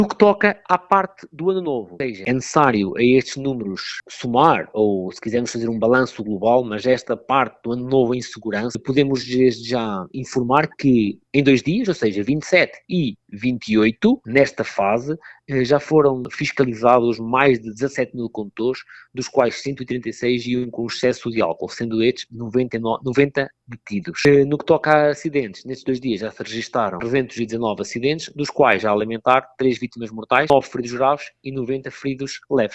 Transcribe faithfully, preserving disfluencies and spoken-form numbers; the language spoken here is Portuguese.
No que toca à parte do ano novo, ou seja, é necessário a estes números somar, ou se quisermos fazer um balanço global, mas esta parte do ano novo em segurança, podemos desde já informar que em dois dias, ou seja, vinte e sete e vinte e oito, nesta fase, já foram fiscalizados mais de dezassete mil condutores, dos quais cento e trinta e seis iam com excesso de álcool, sendo estes noventa, noventa detidos. No que toca a acidentes, nestes dois dias já se registaram trezentos e dezanove acidentes, dos quais, a lamentar, três vítimas mortais, nove feridos graves e noventa feridos leves.